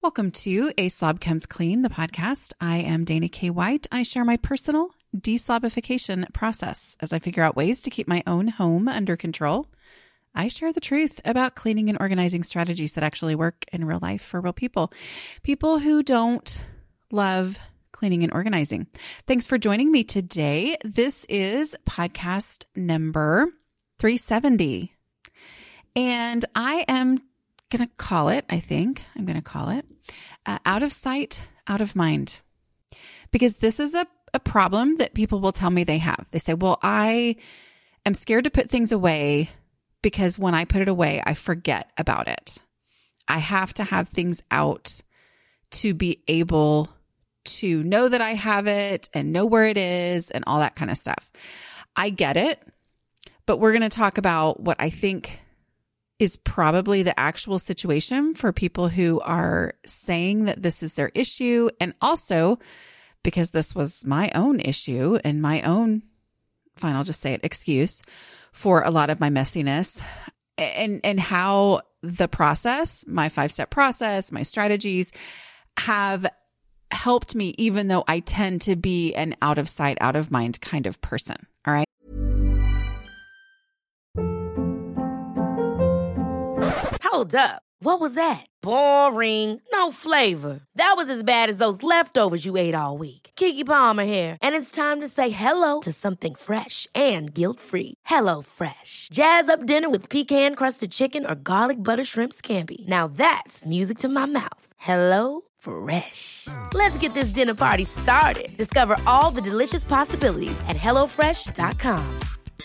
Welcome to A Slob Comes Clean, the podcast. I am Dana K. White. I share my personal deslobification process as I figure out ways to keep my own home under control. I share the truth about cleaning and organizing strategies that actually work in real life for real people. People who don't love cleaning and organizing. Thanks for joining me today. This is podcast number 370. And I am going to call it, out of sight, out of mind. Because this is a problem that people will tell me they have. They say, well, I am scared to put things away because when I put it away, I forget about it. I have to have things out to be able to know that I have it and know where it is and all that kind of stuff. I get it, but we're going to talk about what I think is probably the actual situation for people who are saying that this is their issue. And also because this was my own issue and my own, fine, I'll just say it, excuse for a lot of my messiness and how the process, my 5-step process, my strategies have helped me, even though I tend to be an out of sight, out of mind kind of person. All right. Hold up. What was that? Boring. No flavor. That was as bad as those leftovers you ate all week. Keke Palmer here. And it's time to say hello to something fresh and guilt-free. HelloFresh. Jazz up dinner with pecan-crusted chicken or garlic butter shrimp scampi. Now that's music to my mouth. HelloFresh. Let's get this dinner party started. Discover all the delicious possibilities at HelloFresh.com.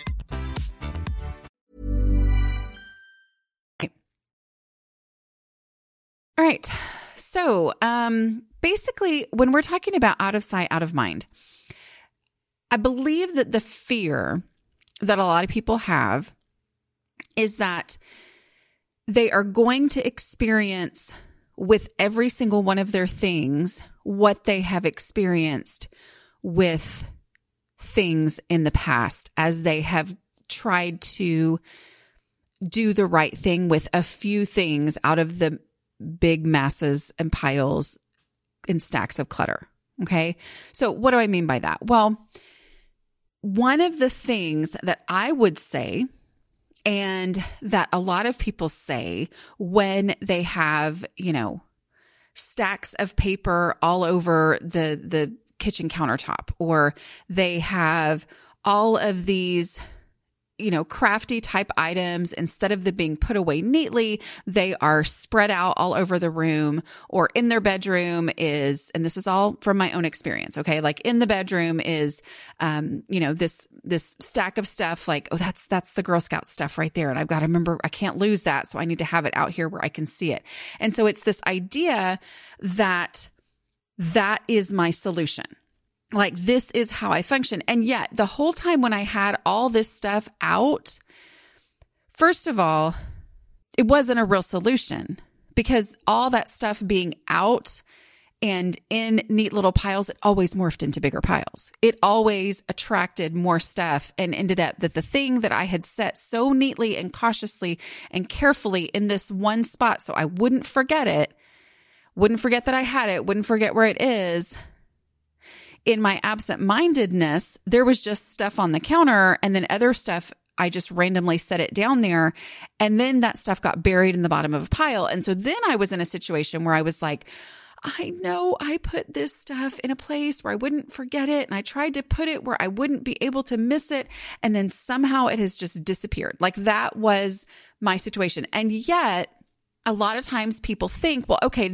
All right. So basically, when we're talking about out of sight, out of mind, I believe that the fear that a lot of people have is that they are going to experience with every single one of their things what they have experienced with things in the past as they have tried to do the right thing with a few things out of the big masses and piles and stacks of clutter. Okay. So what do I mean by that? Well, one of the things that I would say, and that a lot of people say when they have, stacks of paper all over the kitchen countertop, or they have all of these crafty type items, instead of them being put away neatly, they are spread out all over the room, or in their bedroom is, and this is all from my own experience. Okay. Like in the bedroom is, this stack of stuff like, oh, that's the Girl Scout stuff right there. And I've got to remember, I can't lose that. So I need to have it out here where I can see it. And so it's this idea that is my solution. Like, this is how I function. And yet the whole time when I had all this stuff out, first of all, it wasn't a real solution, because all that stuff being out and in neat little piles, it always morphed into bigger piles. It always attracted more stuff and ended up that the thing that I had set so neatly and cautiously and carefully in this one spot so I wouldn't forget it, wouldn't forget that I had it, wouldn't forget where it is. In my absent-mindedness, there was just stuff on the counter, and then other stuff, I just randomly set it down there. And then that stuff got buried in the bottom of a pile. And so then I was in a situation where I was like, I know I put this stuff in a place where I wouldn't forget it. And I tried to put it where I wouldn't be able to miss it. And then somehow it has just disappeared. Like, that was my situation. And yet a lot of times people think, well, okay,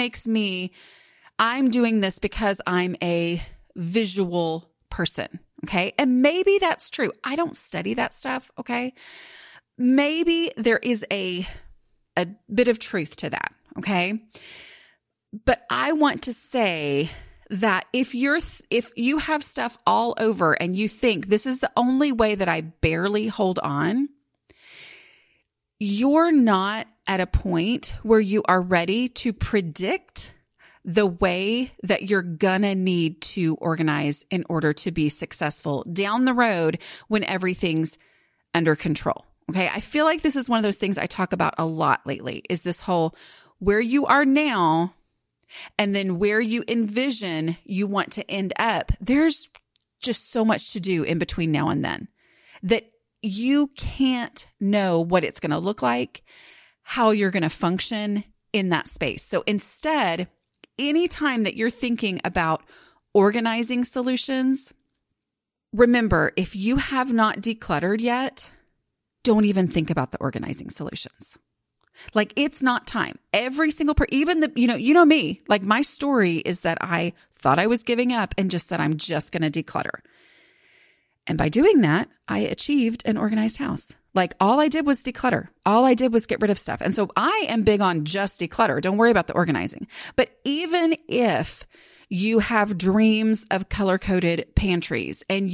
I'm doing this because I'm a visual person. Okay. And maybe that's true. I don't study that stuff. Okay. Maybe there is a bit of truth to that. Okay. But I want to say that if you have stuff all over and you think this is the only way that I barely hold on, you're not at a point where you are ready to predict the way that you're gonna need to organize in order to be successful down the road when everything's under control. Okay. I feel like this is one of those things I talk about a lot lately, is this whole where you are now and then where you envision you want to end up, there's just so much to do in between now and then that you can't know what it's going to look like, how you're going to function in that space. So instead, anytime that you're thinking about organizing solutions, remember, if you have not decluttered yet, don't even think about the organizing solutions. Like, it's not time. Every single even the, you know me, like, my story is that I thought I was giving up and just said, I'm just going to declutter. And by doing that, I achieved an organized house. Like, all I did was declutter. All I did was get rid of stuff. And so I am big on just declutter. Don't worry about the organizing. But even if you have dreams of color-coded pantries and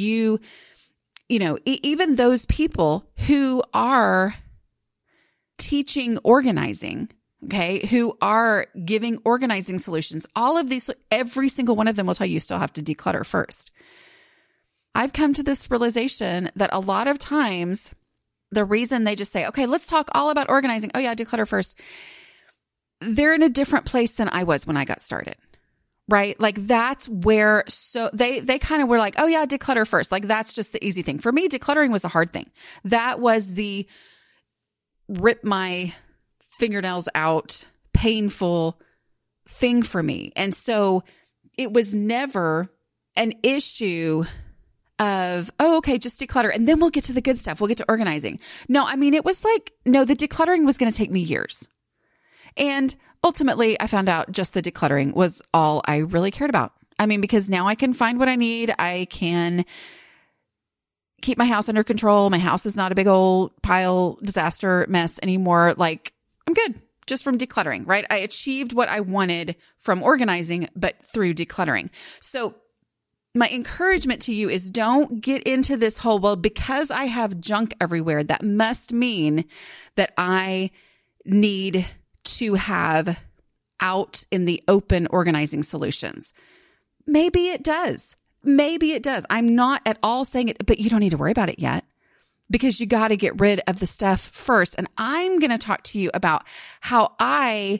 even those people who are teaching organizing, okay, who are giving organizing solutions, all of these, every single one of them will tell you still have to declutter first. I've come to this realization that a lot of times the reason they just say, okay, let's talk all about organizing. Oh yeah, declutter first. They're in a different place than I was when I got started, right? Like, that's where, so they kind of were like, oh yeah, declutter first. Like, that's just the easy thing. For me, decluttering was a hard thing. That was the rip my fingernails out, painful thing for me. And so it was never an issue of, oh, okay, just declutter. And then we'll get to the good stuff. We'll get to organizing. No, I mean, it was like, no, the decluttering was going to take me years. And ultimately, I found out just the decluttering was all I really cared about. I mean, because now I can find what I need. I can keep my house under control. My house is not a big old pile disaster mess anymore. Like, I'm good just from decluttering, right? I achieved what I wanted from organizing, but through decluttering. So my encouragement to you is, don't get into this whole, well, because I have junk everywhere, that must mean that I need to have out in the open organizing solutions. Maybe it does. Maybe it does. I'm not at all saying it, but you don't need to worry about it yet, because you got to get rid of the stuff first. And I'm going to talk to you about how I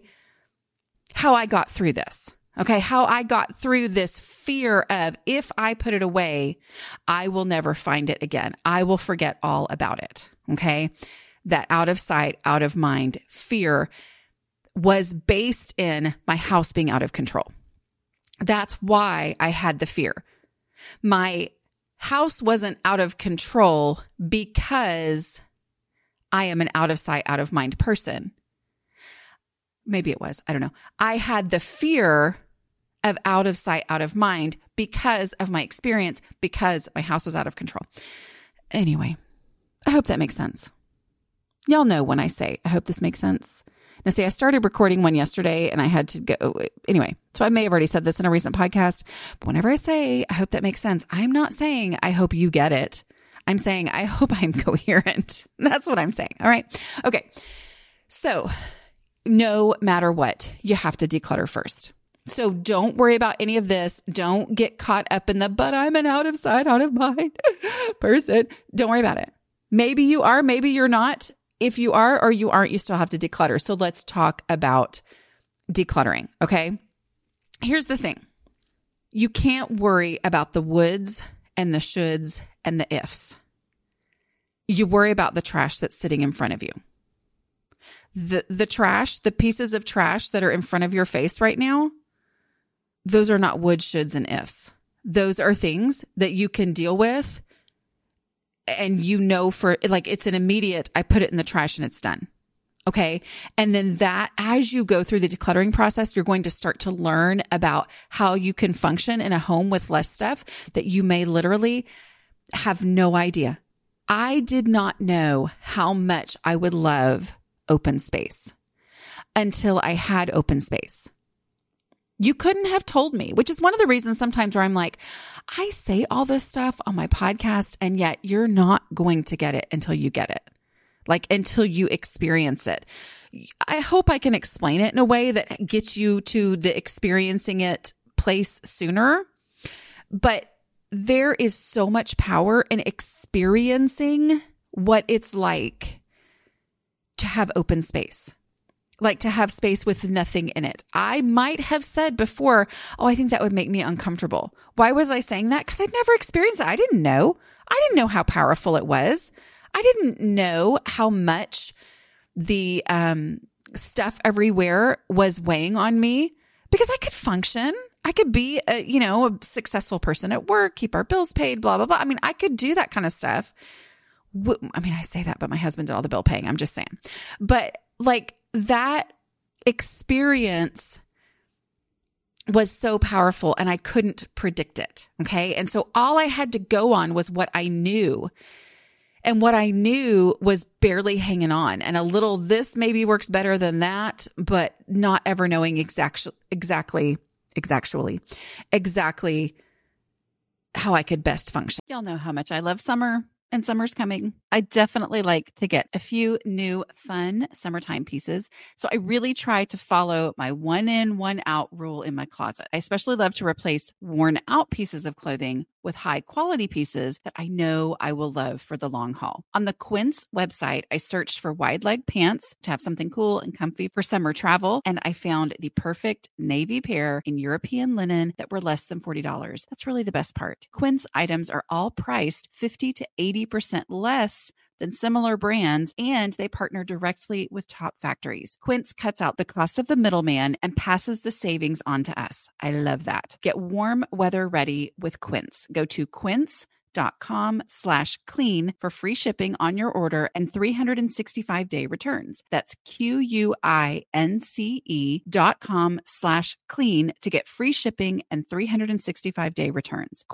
got through this. Okay, how I got through this fear of, if I put it away, I will never find it again. I will forget all about it. Okay, that out of sight, out of mind fear was based in my house being out of control. That's why I had the fear. My house wasn't out of control because I am an out of sight, out of mind person. Maybe it was. I don't know. I had the fear of out of sight, out of mind because of my experience, because my house was out of control. Anyway, I hope that makes sense. Y'all know when I say, I hope this makes sense. Now, see, I started recording one yesterday and I had to go. Anyway, so I may have already said this in a recent podcast, but whenever I say, I hope that makes sense, I'm not saying, I hope you get it. I'm saying, I hope I'm coherent. That's what I'm saying. All right. Okay. So no matter what, you have to declutter first. So don't worry about any of this. Don't get caught up in the, but I'm an out of sight, out of mind person. Don't worry about it. Maybe you are, maybe you're not. If you are or you aren't, you still have to declutter. So let's talk about decluttering. Okay. Here's the thing. You can't worry about the woulds and the shoulds and the ifs. You worry about the trash that's sitting in front of you. The trash, the pieces of trash that are in front of your face right now, those are not woulds, shoulds, and ifs. Those are things that you can deal with. And for like, it's an immediate, I put it in the trash and it's done. Okay. And then that, as you go through the decluttering process, you're going to start to learn about how you can function in a home with less stuff that you may literally have no idea. I did not know how much I would love open space until I had open space. You couldn't have told me, which is one of the reasons sometimes where I'm like, I say all this stuff on my podcast, and yet you're not going to get it until you get it, like until you experience it. I hope I can explain it in a way that gets you to the experiencing it place sooner. But there is so much power in experiencing what it's like to have open space. like to have space with nothing in it. I might have said before, oh, I think that would make me uncomfortable. Why was I saying that? Because I'd never experienced it. I didn't know. I didn't know how powerful it was. I didn't know how much the stuff everywhere was weighing on me, because I could function. I could be a successful person at work, keep our bills paid, blah, blah, blah. I mean, I could do that kind of stuff. I mean, I say that, but my husband did all the bill paying. I'm just saying. But like that experience was so powerful and I couldn't predict it. Okay. And so all I had to go on was what I knew. And what I knew was barely hanging on, and a little, this maybe works better than that, but not ever knowing exactly how I could best function. Y'all know how much I love summer, and summer's coming. I definitely like to get a few new fun summertime pieces. So I really try to follow my 1 in, 1 out rule in my closet. I especially love to replace worn out pieces of clothing with high quality pieces that I know I will love for the long haul. On the Quince website, I searched for wide leg pants to have something cool and comfy for summer travel, and I found the perfect navy pair in European linen that were less than $40. That's really the best part. Quince items are all priced 50 to 80% less than similar brands, and they partner directly with top factories. Quince cuts out the cost of the middleman and passes the savings on to us. I love that. Get warm weather ready with Quince. Go to quince.com/clean for free shipping on your order and 365-day returns. That's QUINCE.com/clean to get free shipping and 365-day returns.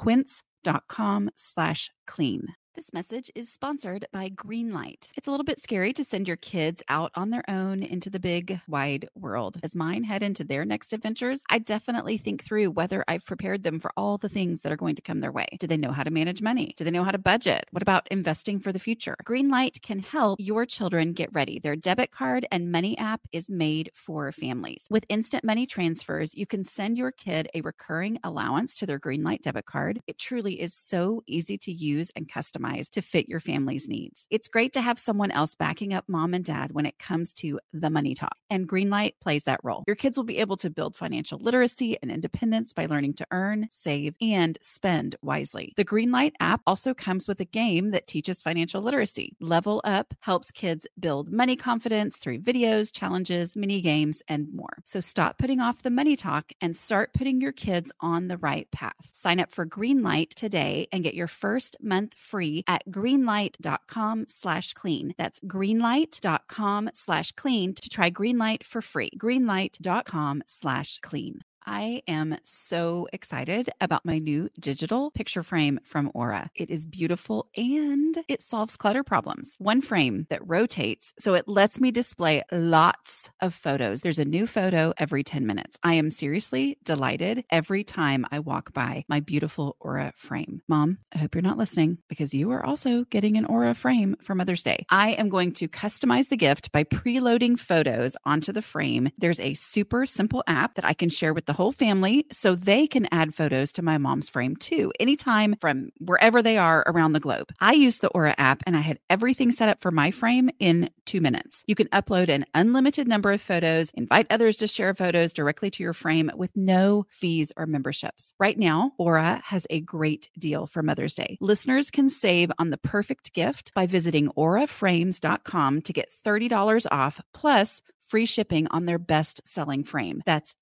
Quince.com/clean. This message is sponsored by Greenlight. It's a little bit scary to send your kids out on their own into the big, wide world. As mine head into their next adventures, I definitely think through whether I've prepared them for all the things that are going to come their way. Do they know how to manage money? Do they know how to budget? What about investing for the future? Greenlight can help your children get ready. Their debit card and money app is made for families. With instant money transfers, you can send your kid a recurring allowance to their Greenlight debit card. It truly is so easy to use and customize to fit your family's needs. It's great to have someone else backing up mom and dad when it comes to the money talk, and Greenlight plays that role. Your kids will be able to build financial literacy and independence by learning to earn, save, and spend wisely. The Greenlight app also comes with a game that teaches financial literacy. Level Up helps kids build money confidence through videos, challenges, mini games, and more. So stop putting off the money talk and start putting your kids on the right path. Sign up for Greenlight today and get your first month free at greenlight.com/clean. That's greenlight.com/clean to try Greenlight for free. Greenlight.com/clean. I am so excited about my new digital picture frame from Aura. It is beautiful and it solves clutter problems. One frame that rotates, so it lets me display lots of photos. There's a new photo every 10 minutes. I am seriously delighted every time I walk by my beautiful Aura frame. Mom, I hope you're not listening because you are also getting an Aura frame for Mother's Day. I am going to customize the gift by preloading photos onto the frame. There's a super simple app that I can share with the whole family so they can add photos to my mom's frame too, anytime from wherever they are around the globe. I used the Aura app and I had everything set up for my frame in 2 minutes. You can upload an unlimited number of photos, invite others to share photos directly to your frame with no fees or memberships. Right now, Aura has a great deal for Mother's Day. Listeners can save on the perfect gift by visiting auraframes.com to get $30 off plus free shipping on their best-selling frame. That's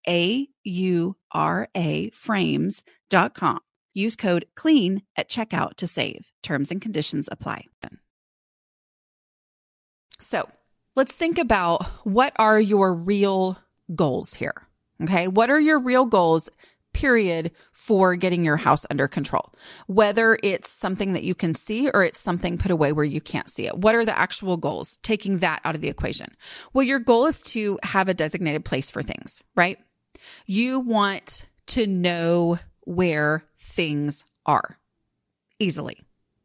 AURA frames.com. Use code CLEAN at checkout to save. Terms and conditions apply. So let's think about, what are your real goals here? Okay, what are your real goals, period, for getting your house under control? Whether it's something that you can see or it's something put away where you can't see it. What are the actual goals? Taking that out of the equation. Well, your goal is to have a designated place for things, right? You want to know where things are easily.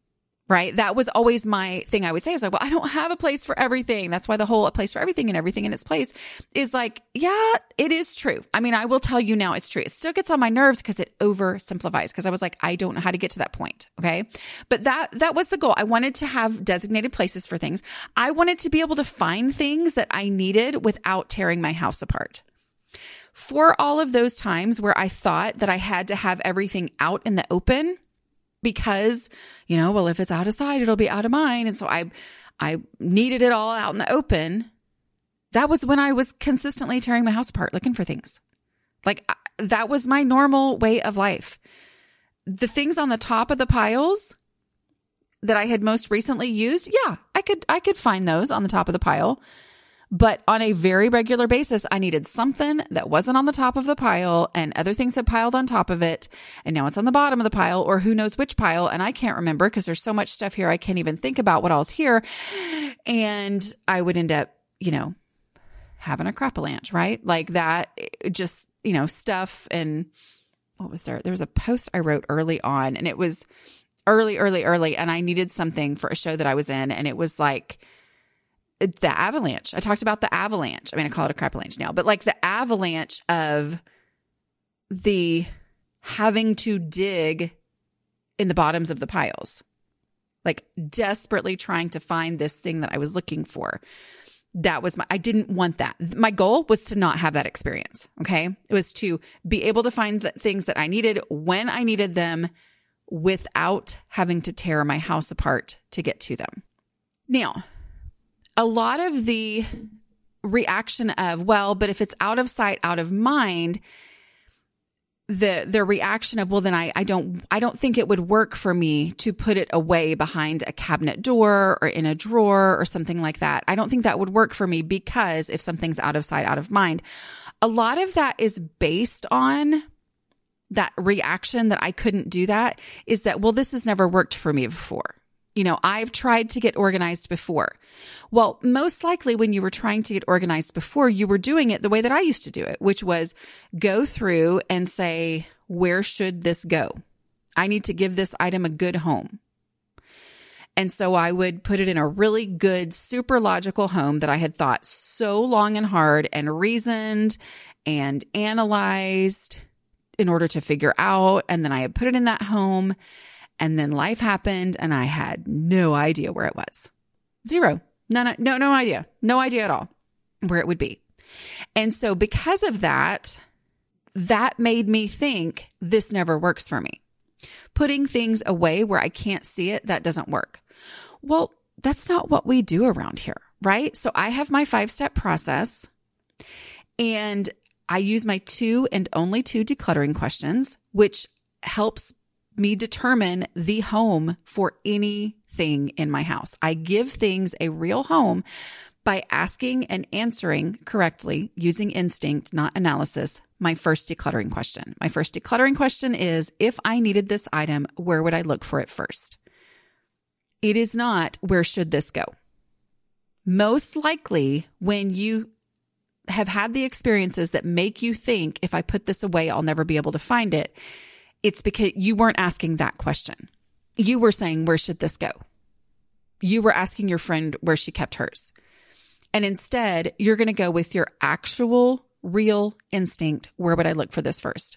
right? That was always my thing. I would say is like, well, I don't have a place for everything. That's why the whole a place for everything and everything in its place is like, yeah, it is true. I mean, I will tell you now it's true. It still gets on my nerves because it oversimplifies, because I was like, I don't know how to get to that point. Okay. But that was the goal. I wanted to have designated places for things. I wanted to be able to find things that I needed without tearing my house apart. For all of those times where I thought that I had to have everything out in the open, because, well, if it's out of sight, it'll be out of mind. And so I needed it all out in the open. That was when I was consistently tearing my house apart, looking for things. Like that was my normal way of life. The things on the top of the piles that I had most recently used, yeah, I could find those on the top of the pile. But on a very regular basis, I needed something that wasn't on the top of the pile, and other things had piled on top of it. And now it's on the bottom of the pile, or who knows which pile. And I can't remember because there's so much stuff here. I can't even think about what all's here. And I would end up, having a crap-a-lanch, right? Like that, just, stuff. And what was there? There was a post I wrote early on, and it was early. And I needed something for a show that I was in. And it was like, the avalanche. I talked about the avalanche. I mean, I call it a crap-a-lanch now, but like the avalanche of the having to dig in the bottoms of the piles, like desperately trying to find this thing that I was looking for. That was I didn't want that. My goal was to not have that experience. Okay. It was to be able to find the things that I needed when I needed them without having to tear my house apart to get to them. Now, a lot of the reaction of, well, but if it's out of sight, out of mind, the reaction of, well, then I don't think it would work for me to put it away behind a cabinet door or in a drawer or something like that. I don't think that would work for me because if something's out of sight, out of mind, a lot of that is based on that reaction that I couldn't do that is that, well, this has never worked for me before. I've tried to get organized before. Well, most likely when you were trying to get organized before, you were doing it the way that I used to do it, which was go through and say, where should this go? I need to give this item a good home. And so I would put it in a really good, super logical home that I had thought so long and hard and reasoned and analyzed in order to figure out. And then I had put it in that home. And then life happened and I had no idea where it was. Zero. No idea. No idea at all where it would be. And so because of that, that made me think this never works for me. Putting things away where I can't see it, that doesn't work. Well, that's not what we do around here, right? So I have my 5-step process and I use my 2 and only 2 decluttering questions, which helps me determine the home for anything in my house. I give things a real home by asking and answering correctly using instinct, not analysis, my first decluttering question. My first decluttering question is, if I needed this item, where would I look for it first? It is not, where should this go? Most likely, when you have had the experiences that make you think, if I put this away, I'll never be able to find it, it's because you weren't asking that question. You were saying, where should this go? You were asking your friend where she kept hers. And instead, you're going to go with your actual, real instinct. Where would I look for this first?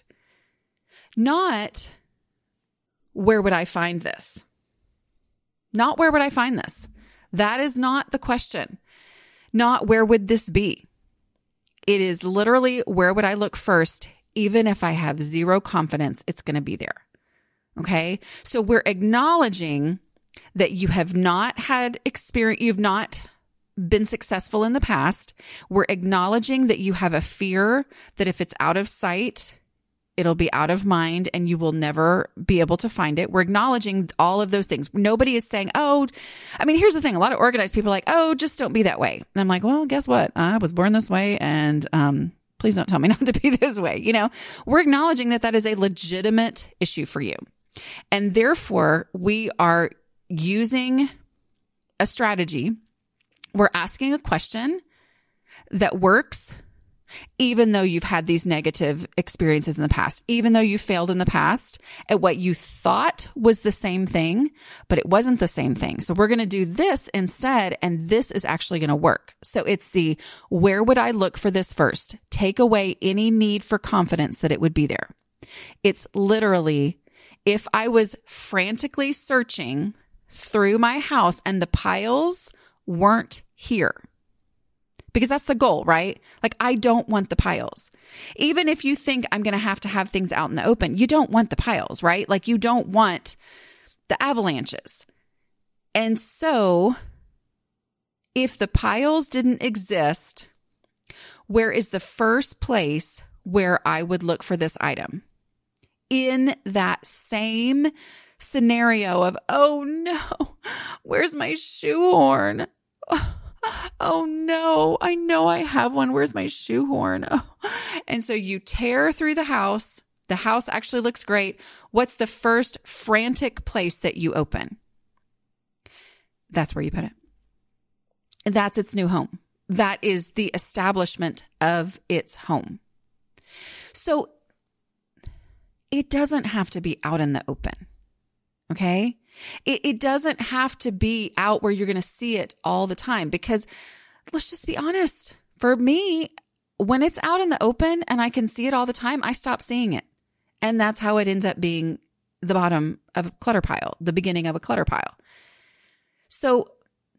Not, where would I find this? Not, where would I find this? That is not the question. Not, where would this be? It is literally, where would I look first? Even if I have zero confidence, it's going to be there. Okay. So we're acknowledging that you have not had experience, you've not been successful in the past. We're acknowledging that you have a fear that if it's out of sight, it'll be out of mind and you will never be able to find it. We're acknowledging all of those things. Nobody is saying, here's the thing. A lot of organized people are like, just don't be that way. And I'm like, well, guess what? I was born this way and, please don't tell me not to be this way. We're acknowledging that is a legitimate issue for you. And therefore, we are using a strategy. We're asking a question that works even though you've had these negative experiences in the past, even though you failed in the past at what you thought was the same thing, but it wasn't the same thing. So we're going to do this instead, and this is actually going to work. So it's the, where would I look for this first? Take away any need for confidence that it would be there. It's literally, if I was frantically searching through my house and the piles weren't here, because that's the goal, right? Like, I don't want the piles. Even if you think I'm going to have things out in the open, you don't want the piles, right? Like, you don't want the avalanches. And so if the piles didn't exist, where is the first place where I would look for this item? In that same scenario of, oh no, where's my shoehorn? Oh no, I know I have one. Where's my shoehorn? Oh. And so you tear through the house. The house actually looks great. What's the first frantic place that you open? That's where you put it. That's its new home. That is the establishment of its home. So it doesn't have to be out in the open. Okay? It doesn't have to be out where you're going to see it all the time, because let's just be honest. For me, when it's out in the open and I can see it all the time, I stop seeing it. And that's how it ends up being the bottom of a clutter pile, the beginning of a clutter pile. So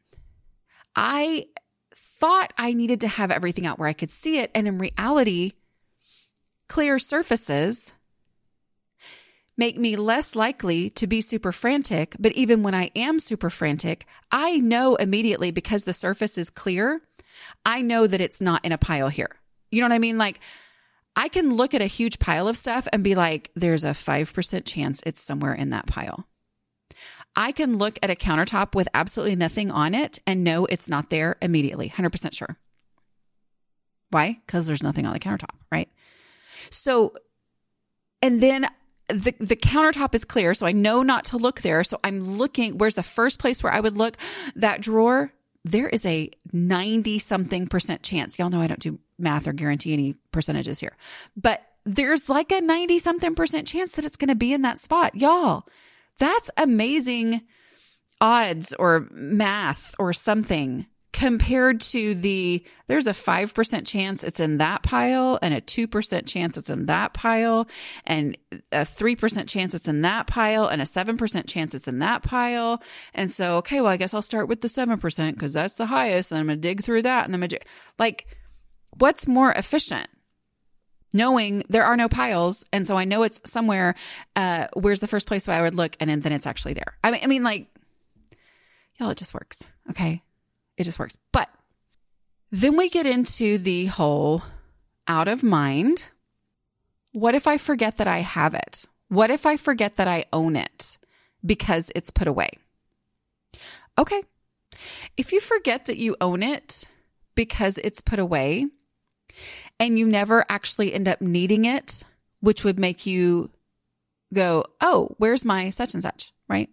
I thought I needed to have everything out where I could see it. And in reality, clear surfaces make me less likely to be super frantic. But even when I am super frantic, I know immediately, because the surface is clear, I know that it's not in a pile here. You know what I mean? Like, I can look at a huge pile of stuff and be like, there's a 5% chance it's somewhere in that pile. I can look at a countertop with absolutely nothing on it and know it's not there immediately, 100% sure. Why? Because there's nothing on the countertop, right? So, and then the countertop is clear, so I know not to look there. So I'm looking, where's the first place where I would look? That drawer, there is a 90-something% chance. Y'all know I don't do math or guarantee any percentages here, but there's like a 90-something% chance that it's going to be in that spot. Y'all, that's amazing odds or math or something, compared to there's a 5% chance it's in that pile, and a 2% chance it's in that pile, and a 3% chance it's in that pile, and a 7% chance it's in that pile. And so, okay, well, I guess I'll start with the 7% because that's the highest, and I'm going to dig through that. And then like, what's more efficient? Knowing there are no piles, and so I know it's somewhere. Where's the first place where I would look, and then it's actually there. I mean, like, y'all, it just works. Okay. It just works. But then we get into the whole out of mind. What if I forget that I have it? What if I forget that I own it because it's put away? Okay. If you forget that you own it because it's put away and you never actually end up needing it, which would make you go, oh, where's my such and such, right?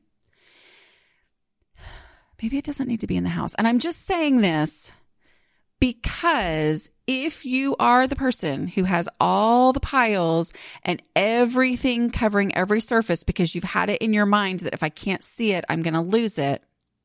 Maybe it doesn't need to be in the house. And I'm just saying this because if you are the person who has all the piles and everything covering every surface because you've had it in your mind that if I can't see it, I'm going to lose it,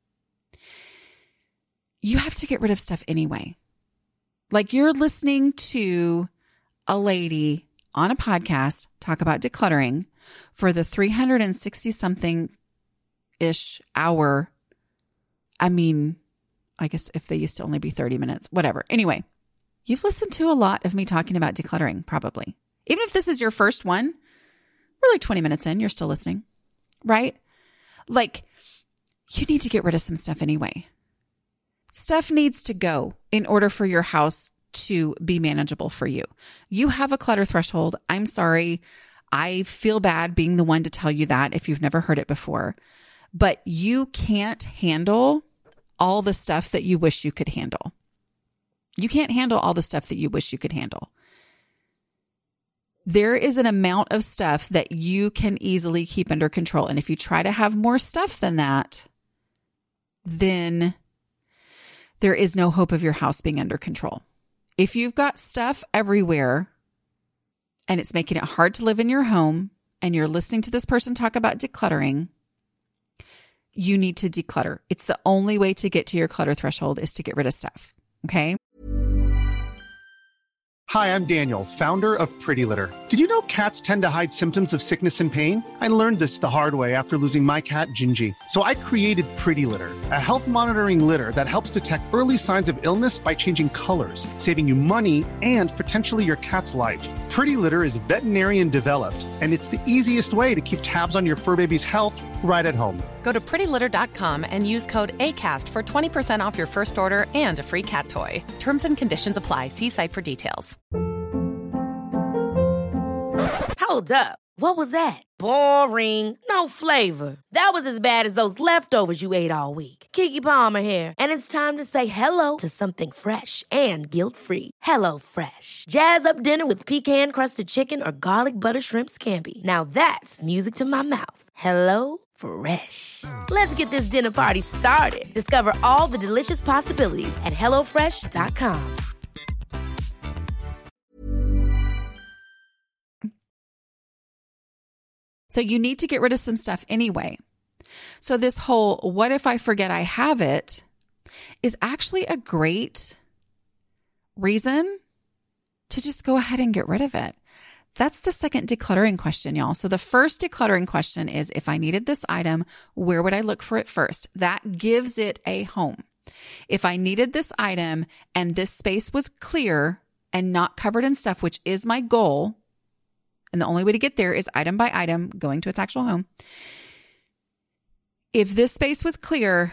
you have to get rid of stuff anyway. Like, you're listening to a lady on a podcast talk about decluttering for the 360-something-ish hour. I mean, I guess if they used to only be 30 minutes, whatever. Anyway, you've listened to a lot of me talking about decluttering, probably. Even if this is your first one, we're like 20 minutes in, you're still listening, right? Like, you need to get rid of some stuff anyway. Stuff needs to go in order for your house to be manageable for you. You have a clutter threshold. I'm sorry. I feel bad being the one to tell you that if you've never heard it before. But you can't handle all the stuff that you wish you could handle. You can't handle all the stuff that you wish you could handle. There is an amount of stuff that you can easily keep under control. And if you try to have more stuff than that, then there is no hope of your house being under control. If you've got stuff everywhere and it's making it hard to live in your home and you're listening to this person talk about decluttering, you need to declutter. It's the only way to get to your clutter threshold is to get rid of stuff. Okay. Hi, I'm Daniel, founder of Pretty Litter. Did you know cats tend to hide symptoms of sickness and pain? I learned this the hard way after losing my cat, Gingy. So I created Pretty Litter, a health monitoring litter that helps detect early signs of illness by changing colors, saving you money and potentially your cat's life. Pretty Litter is veterinarian developed, and it's the easiest way to keep tabs on your fur baby's health right at home. Go to prettylitter.com and use code ACAST for 20% off your first order and a free cat toy. Terms and conditions apply. See site for details. Hold up. What was that? Boring. No flavor. That was as bad as those leftovers you ate all week. Keke Palmer here, and it's time to say hello to something fresh and guilt-free. Hello Fresh. Jazz up dinner with pecan-crusted chicken or garlic butter shrimp scampi. Now that's music to my mouth. Hello Fresh. Let's get this dinner party started. Discover all the delicious possibilities at hellofresh.com. So you need to get rid of some stuff anyway. So this whole, what if I forget I have it, is actually a great reason to just go ahead and get rid of it. That's the second decluttering question, y'all. So the first decluttering question is, if I needed this item, where would I look for it first? That gives it a home. If I needed this item and this space was clear and not covered in stuff, which is my goal, and the only way to get there is item by item, going to its actual home. If this space was clear,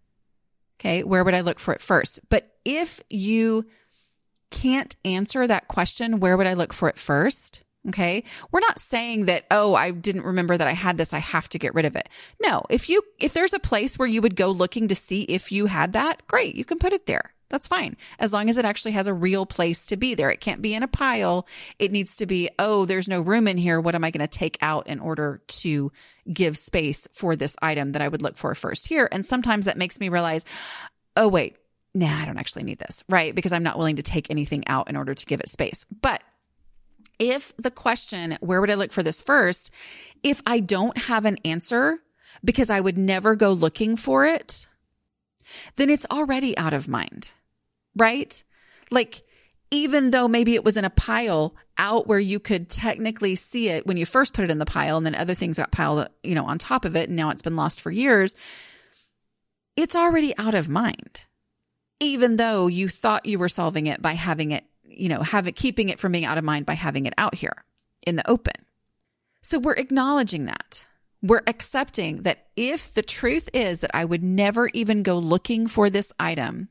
okay, where would I look for it first? But if you can't answer that question, where would I look for it first? Okay. We're not saying that, oh, I didn't remember that I had this, I have to get rid of it. No, if there's a place where you would go looking to see if you had that, great, you can put it there. That's fine. As long as it actually has a real place to be there. It can't be in a pile. It needs to be, oh, there's no room in here. What am I going to take out in order to give space for this item that I would look for first here? And sometimes that makes me realize, oh, wait, nah, I don't actually need this, right? Because I'm not willing to take anything out in order to give it space. But if the question, where would I look for this first? If I don't have an answer because I would never go looking for it, then it's already out of mind, right? Like, even though maybe it was in a pile out where you could technically see it when you first put it in the pile, and then other things got piled, on top of it, and now it's been lost for years, it's already out of mind. Even though you thought you were solving it by having it, keeping it from being out of mind by having it out here in the open. So we're acknowledging that. We're accepting that if the truth is that I would never even go looking for this item,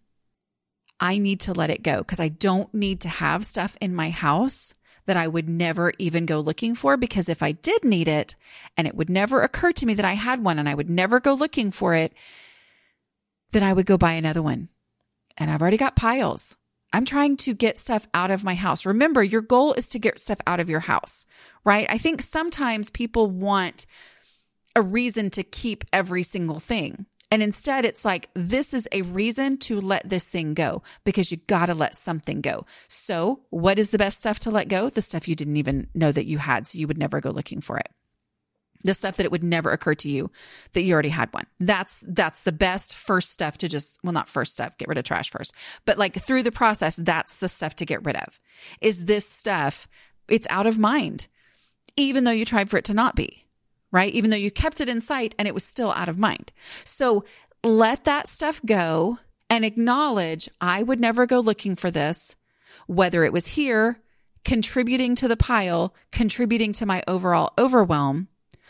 I need to let it go, because I don't need to have stuff in my house that I would never even go looking for, because if I did need it and it would never occur to me that I had one and I would never go looking for it, then I would go buy another one. And I've already got piles. I'm trying to get stuff out of my house. Remember, your goal is to get stuff out of your house, right? I think sometimes people want a reason to keep every single thing. And instead it's like, this is a reason to let this thing go, because you got to let something go. So what is the best stuff to let go? The stuff you didn't even know that you had, so you would never go looking for it. The stuff that it would never occur to you that you already had one. That's the best first stuff to just, well, not first stuff, get rid of trash first, but like through the process, that's the stuff to get rid of. Is this stuff, it's out of mind, even though you tried for it to not be. Right? Even though you kept it in sight and it was still out of mind. So let that stuff go and acknowledge, I would never go looking for this, whether it was here, contributing to the pile, contributing to my overall overwhelm,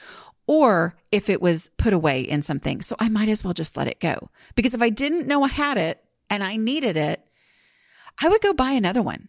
or if it was put away in something. So I might as well just let it go. Because if I didn't know I had it and I needed it, I would go buy another one.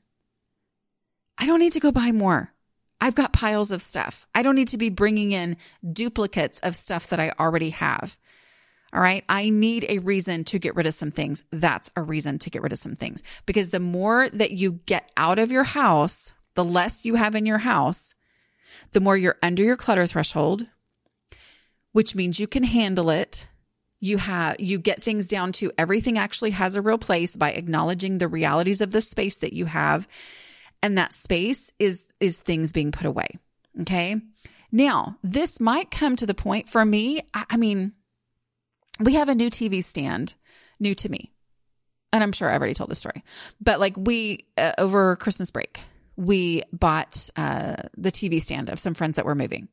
I don't need to go buy more. I've got piles of stuff. I don't need to be bringing in duplicates of stuff that I already have. All right. I need a reason to get rid of some things. That's a reason to get rid of some things, because the more that you get out of your house, the less you have in your house, the more you're under your clutter threshold, which means you can handle it. You get things down to everything actually has a real place by acknowledging the realities of the space that you have. And that space is things being put away. Okay. Now, this might come to the point for me. I mean, we have a new TV stand, new to me. And I'm sure I already told the story, but like we, over Christmas break, we bought the TV stand of some friends that were moving.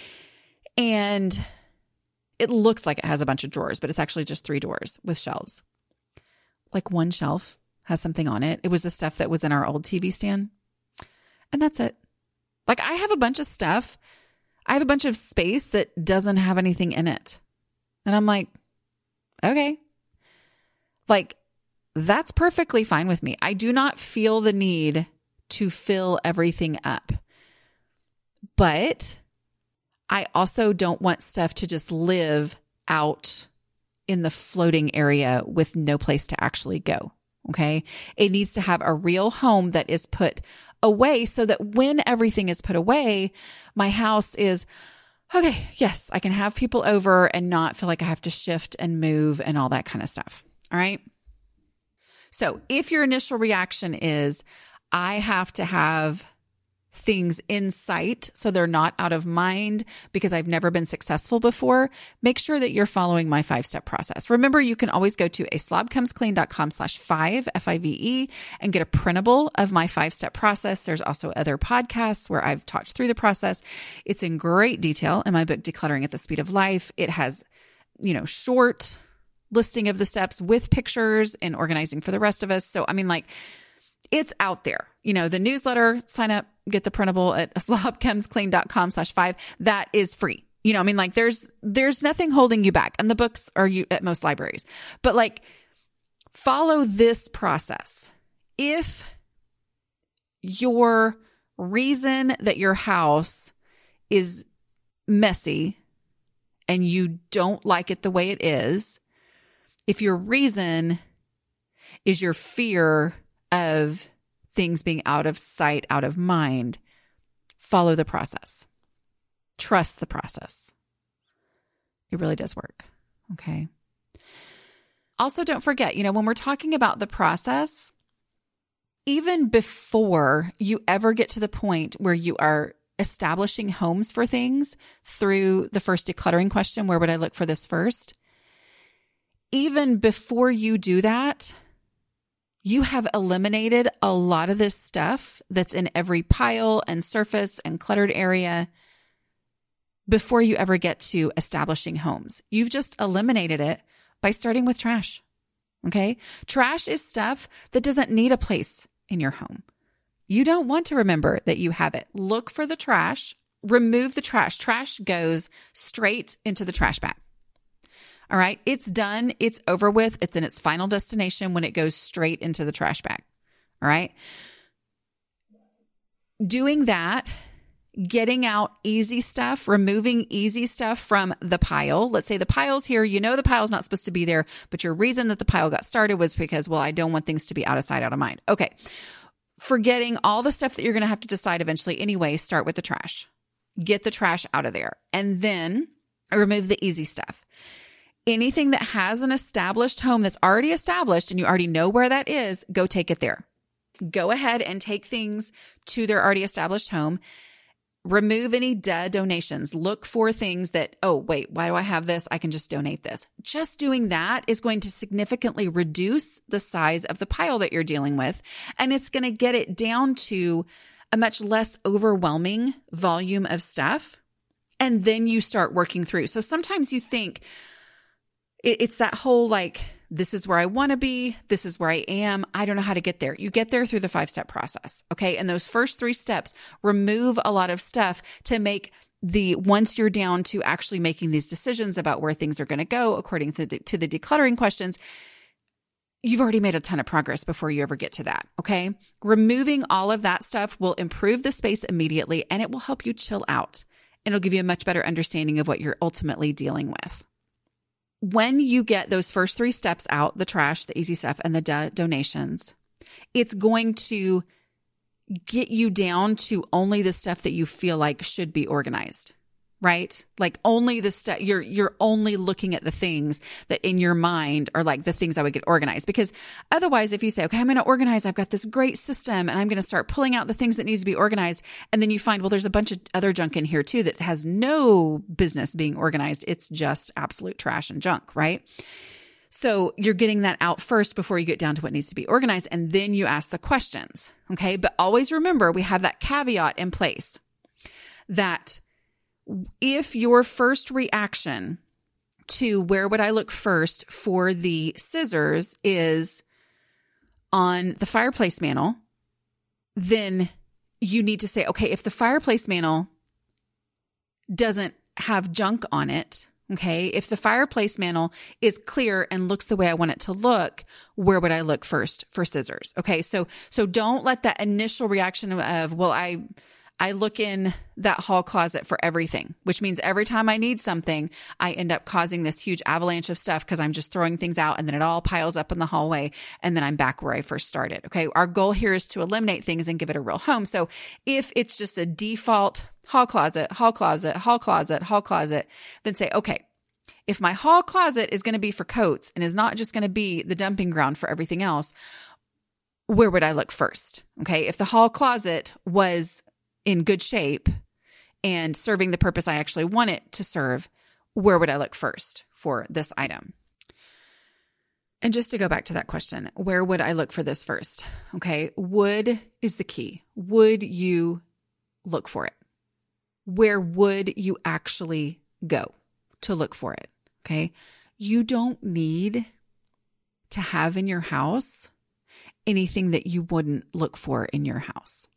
And it looks like it has a bunch of drawers, but it's actually just 3 doors with shelves. Like one shelf has something on it. It was the stuff that was in our old TV stand. And that's it. Like I have a bunch of stuff. I have a bunch of space that doesn't have anything in it. And I'm like, okay. Like that's perfectly fine with me. I do not feel the need to fill everything up. But I also don't want stuff to just live out in the floating area with no place to actually go. Okay. It needs to have a real home that is put away so that when everything is put away, my house is, okay, yes, I can have people over and not feel like I have to shift and move and all that kind of stuff. All right. So if your initial reaction is, I have to have things in sight so they're not out of mind because I've never been successful before, make sure that you're following my 5-step process. Remember, you can always go to aslobcomesclean.com/5, F-I-V-E, and get a printable of my 5-step process. There's also other podcasts where I've talked through the process. It's in great detail in my book, Decluttering at the Speed of Life. It has, short listing of the steps with pictures and organizing for the rest of us. So, I mean, like, it's out there. The newsletter, sign up, get the printable at aslobcomesclean.com/5. That is free. Like there's nothing holding you back. And the books are at most libraries. But like follow this process. If your reason that your house is messy and you don't like it the way it is, if your reason is your fear of things being out of sight, out of mind, follow the process. Trust the process. It really does work. Okay. Also, don't forget, when we're talking about the process, even before you ever get to the point where you are establishing homes for things through the first decluttering question, where would I look for this first? Even before you do that, you have eliminated a lot of this stuff that's in every pile and surface and cluttered area before you ever get to establishing homes. You've just eliminated it by starting with trash. Okay? Trash is stuff that doesn't need a place in your home. You don't want to remember that you have it. Look for the trash, remove the trash. Trash goes straight into the trash bag. All right. It's done. It's over with. It's in its final destination when it goes straight into the trash bag. All right. Doing that, getting out easy stuff, removing easy stuff from the pile. Let's say the pile's here. The pile's not supposed to be there, but your reason that the pile got started was because, I don't want things to be out of sight, out of mind. Okay. Forgetting all the stuff that you're going to have to decide eventually anyway, start with the trash. Get the trash out of there. And then remove the easy stuff. Anything that has an established home that's already established and you already know where that is, go take it there. Go ahead and take things to their already established home. Remove any dead donations. Look for things that, why do I have this? I can just donate this. Just doing that is going to significantly reduce the size of the pile that you're dealing with. And it's going to get it down to a much less overwhelming volume of stuff. And then you start working through. So sometimes you think, it's that whole this is where I want to be. This is where I am. I don't know how to get there. You get there through the 5-step process. Okay. And those first 3 steps remove a lot of stuff to make once you're down to actually making these decisions about where things are going to go, according to the decluttering questions, you've already made a ton of progress before you ever get to that. Okay. Removing all of that stuff will improve the space immediately and it will help you chill out. And it'll give you a much better understanding of what you're ultimately dealing with. When you get those first 3 steps out, the trash, the easy stuff, and the donations, it's going to get you down to only the stuff that you feel like should be organized. right? Like only the stuff, you're only looking at the things that in your mind are like the things I would get organized. Because otherwise, if you say, okay, I'm going to organize, I've got this great system and I'm going to start pulling out the things that need to be organized. And then you find, well, there's a bunch of other junk in here too that has no business being organized. It's just absolute trash and junk, right? So you're getting that out first before you get down to what needs to be organized. And then you ask the questions. Okay. But always remember, we have that caveat in place that if your first reaction to where would I look first for the scissors is on the fireplace mantle, then you need to say, okay, if the fireplace mantle doesn't have junk on it, okay, if the fireplace mantle is clear and looks the way I want it to look, where would I look first for scissors? Okay, so don't let that initial reaction of, well, I look in that hall closet for everything, which means every time I need something, I end up causing this huge avalanche of stuff because I'm just throwing things out and then it all piles up in the hallway and then I'm back where I first started. Okay. Our goal here is to eliminate things and give it a real home. So if it's just a default hall closet, then say, okay, if my hall closet is going to be for coats and is not just going to be the dumping ground for everything else, where would I look first? Okay. If the hall closet was in good shape and serving the purpose I actually want it to serve, where would I look first for this item? And just to go back to that question, where would I look for this first? Okay, would is the key. Would you look for it? Where would you actually go to look for it? Okay, you don't need to have in your house anything that you wouldn't look for in your house.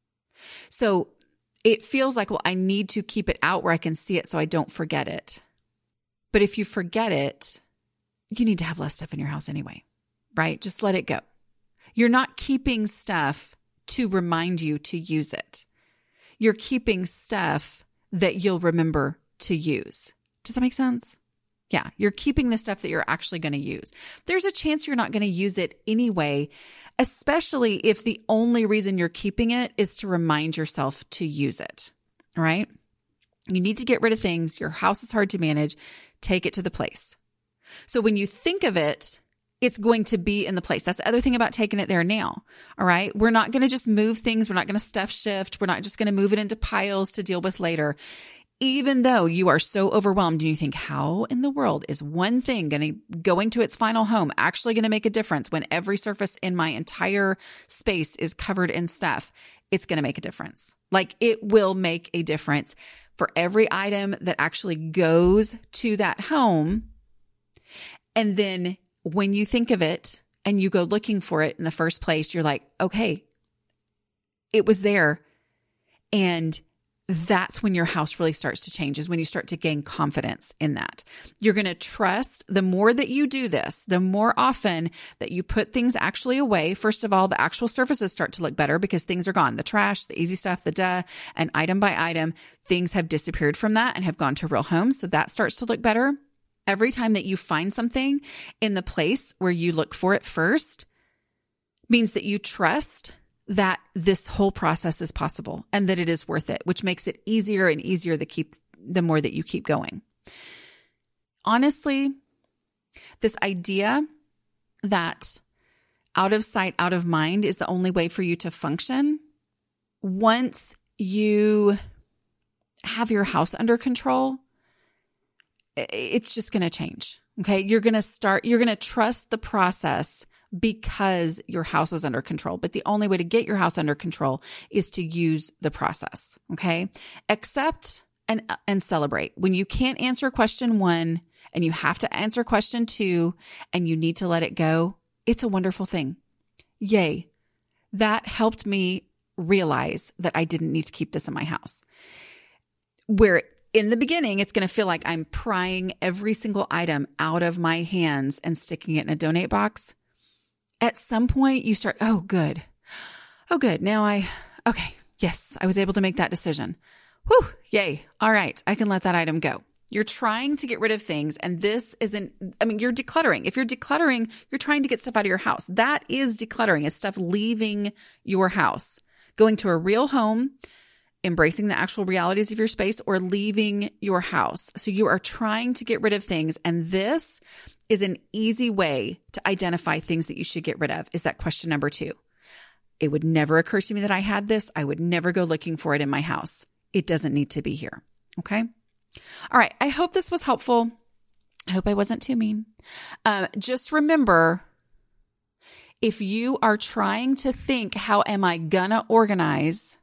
So it feels like, well, I need to keep it out where I can see it so I don't forget it. But if you forget it, you need to have less stuff in your house anyway, right? Just let it go. You're not keeping stuff to remind you to use it. You're keeping stuff that you'll remember to use. Does that make sense? Yeah, you're keeping the stuff that you're actually going to use. There's a chance you're not going to use it anyway, especially if the only reason you're keeping it is to remind yourself to use it, right? You need to get rid of things. Your house is hard to manage. Take it to the place. So when you think of it, it's going to be in the place. That's the other thing about taking it there now, all right? We're not going to just move things. We're not going to stuff shift. We're not just going to move it into piles to deal with later. Even though you are so overwhelmed and you think, how in the world is one thing going to its final home actually going to make a difference when every surface in my entire space is covered in stuff? It's going to make a difference. Like it will make a difference for every item that actually goes to that home. And then when you think of it and you go looking for it in the first place, you're like, okay, it was there. And that's when your house really starts to change, is when you start to gain confidence in that. You're going to trust the more that you do this, the more often that you put things actually away. First of all, the actual surfaces start to look better because things are gone. The trash, the easy stuff, the duh, and item by item, things have disappeared from that and have gone to real homes. So that starts to look better. Every time that you find something in the place where you look for it first means that you trust that this whole process is possible and that it is worth it, which makes it easier and easier the more that you keep going. Honestly, this idea that out of sight, out of mind is the only way for you to function, once you have your house under control, it's just going to change. Okay. You're going to trust the process because your house is under control. But the only way to get your house under control is to use the process. Okay. Accept and celebrate. When you can't answer question 1 and you have to answer question 2 and you need to let it go, it's a wonderful thing. Yay. That helped me realize that I didn't need to keep this in my house. Where in the beginning, it's going to feel like I'm prying every single item out of my hands and sticking it in a donate box. At some point you start, oh, good. Now okay. Yes, I was able to make that decision. Whew, yay. All right. I can let that item go. You're trying to get rid of things. And this you're decluttering. If you're decluttering, you're trying to get stuff out of your house. That is decluttering, is stuff leaving your house, going to a real home embracing the actual realities of your space, or leaving your house. So you are trying to get rid of things. And this is an easy way to identify things that you should get rid of, is that question number 2. It would never occur to me that I had this. I would never go looking for it in my house. It doesn't need to be here. Okay. All right. I hope this was helpful. I hope I wasn't too mean. Just remember, if you are trying to think, how am I gonna organize,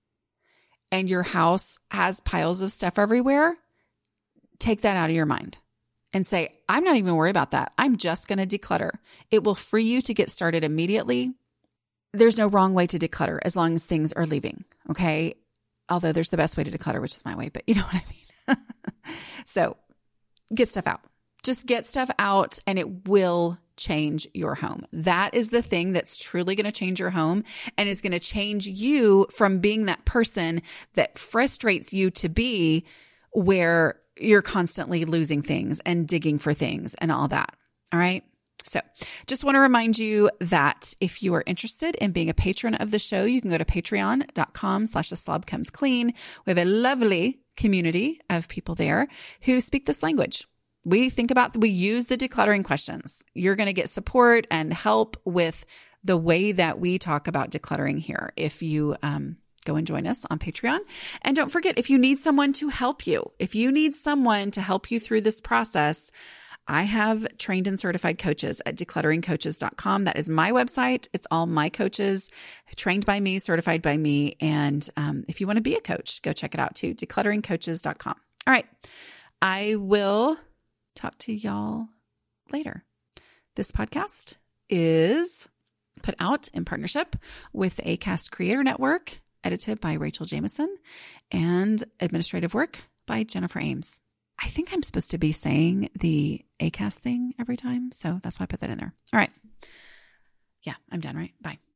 and your house has piles of stuff everywhere, take that out of your mind and say, I'm not even worried about that. I'm just going to declutter. It will free you to get started immediately. There's no wrong way to declutter as long as things are leaving. Okay. Although there's the best way to declutter, which is my way, but you know what I mean? So get stuff out. Just get stuff out, and it will change your home. That is the thing that's truly going to change your home, and is going to change you from being that person that frustrates you to be where you're constantly losing things and digging for things and all that. All right. So just want to remind you that if you are interested in being a patron of the show, you can go to patreon.com/theslobcomesclean. We have a lovely community of people there who speak this language. We use the decluttering questions. You're going to get support and help with the way that we talk about decluttering here if you go and join us on Patreon. And don't forget, if you need someone to help you, through this process, I have trained and certified coaches at declutteringcoaches.com. That is my website. It's all my coaches, trained by me, certified by me. And if you want to be a coach, go check it out too, declutteringcoaches.com. All right. I will talk to y'all later. This podcast is put out in partnership with the ACAST Creator Network, edited by Rachel Jameson, and administrative work by Jennifer Ames. I think I'm supposed to be saying the ACAST thing every time, so that's why I put that in there. All right. Yeah, I'm done, right? Bye.